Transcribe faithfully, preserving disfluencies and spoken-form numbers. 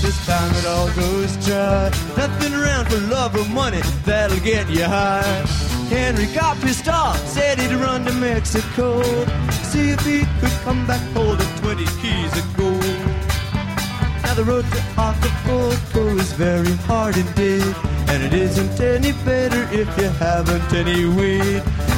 this time it all goes dry. Nothing around for love or money that'll get you high. Henry got pissed off, said he'd run to Mexico, see if he could come back holding twenty keys of gold. Now the road to Acapulco is very hard indeed, and it isn't any better if you haven't any weed.